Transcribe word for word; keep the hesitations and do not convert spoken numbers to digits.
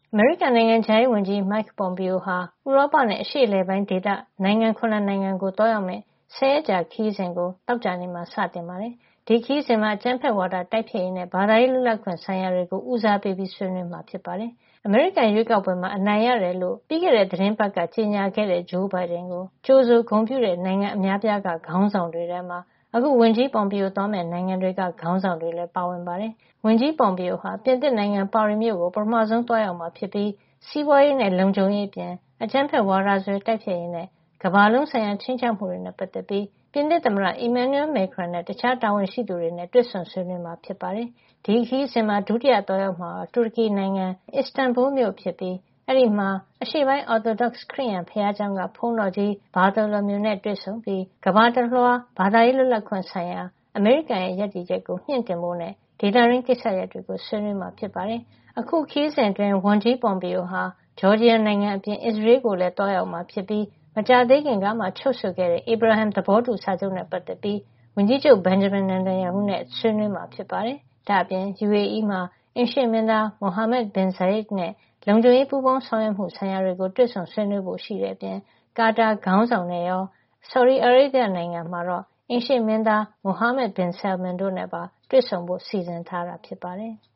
အမေရိကန်နိုင်ငံခြားရေးဝန်ကြီး Mike Pompeo ဟာဥရောပနဲ့အရှေ့အလယ်ပိုင်းဒေသနိုင်ငံခုနစ်နိုင်ငံကိုသွားရောက်မယ့်ဆယ်ရက်ကြာခရီးစဉ်ကိုသောကြာနေ့မှာစတင်ပါတယ်။ဒီခရီးစဉ်မှာအကြမ်းဖက်ဝါဒတိုက်ဖျက်ရေးနဲ့ဘာသာရေးလွတ်လပ်ခွင့်ဆိုင်ရာတွေကိုဦးစားပေးပြီးဆွေးနွေးမှာဖြစ်ပါတယ်။အမေရိကန်ရွေးကောက်ပွဲမှာအနိုင်ရတယ်လို့ပြီးခဲ့တဲ့သီတင်းပတ်ကကြေညာခဲ့တဲ့ဂျိုးဘိုင်ဒန်ကိုကြိုဆိုဂုဏ်ပြုတဲ့နိုင်ငံအများပြားကခေါင်းဆောင်တွေထဲမှာအခုဝန်ကြီး Pompeo သွားမယ့်နိုင်ငံတွေကခေါင်းဆောင်တွေလည်းပါဝင်ပါတယ်။ဝန်ကြီး Pompeo ဟာပြင်သစ်နိုင်ငံပါရီမြို့ကိုပထမဆုံးသွားရောက်မှာဖြစ်ပြီးစီးပွားရေးနဲ့လုံခြုံရေးအပြင်အကြမ်းဖက်ဝါဒစွဲတိုက်ဖျက်ရေးနဲ့ကမ္ဘာလုံးဆိုင်ရာခြိမ်းခြောက်မှုတွေနဲ့ပတ်သက်ပြီးပြင်သစ်သမ္မတ Emmanuel Macron နဲ့တခြားတာဝန်ရှိသူတွေနဲ့တွေ့ဆုံဆွေးနွေးမှာဖြစ်ပါတယ်။ဒီခရီးစဉ်မှာဒုတိယသွားရောက်မှာတူရကီနိုင်ငံအစ္စတန်ဘူလ်မြို့ဖြစ်ပြီးအဲဒီမှာအရှေ့ပိုင်း Orthodox ခရစ်ယာန်ဘုရားကျောင်းကဘုန်းတော်ကြီး Bartholomew နဲ့တွေ့ဆုံပြီးကမ္ဘာတလွှားဘာသာရေးလွတ်လပ်ခွင့်ဆိုင်ရာအမေရိကန်ရဲ့ရပ်တည်ချက်ကိုမြှင့်တင်ဖို့နဲ့ဒေသတွင်းကိစ္စရပ်တွေကိုဆွေးနွေးမှာဖြစ်ပါတယ်။အခုခရီးစဉ်အတွင်းဝန်ကြီး Pompeo ဟာဂျော်ဂျီယာနိုင်ငံအပြင်အစ္စရေးကိုလည်းသွားရောက်မှာဖြစ်ပြီးမကြာသေးခင်ကမှချုပ်ဆိုခဲ့တဲ့ Abraham သဘောတူစာချုပ်နဲ့ပတ်သက်ပြီးဝန်ကြီးချုပ် Benjamin Netanyahu နဲ့ဆွေးနွေးမှာဖြစ်ပါတယ်။ဒါ့အပြင် ယူအေအီး မှာအိမ်ရှေ့မင်းသား Mohammed bin Zayed နဲ့လုံခြုံရေးပူးပေါင်းဆောင်ရွက်မှုဆိုင်ရာတွေကိုတွေ့ဆုံဆွေးနွေးဖို့ရှိတဲ့အပြင်ကာတာခေါင်းဆောင်နဲ့ရောဆော်ဒီအာရေဗျနိုင်ငံမှာတော့အိမ်ရှေ့မင်းသား Mohammed bin Salman တို့နဲ့ပါတွေ့ဆုံဖို့စီစဉ်ထားတာဖြစ်ပါတယ်။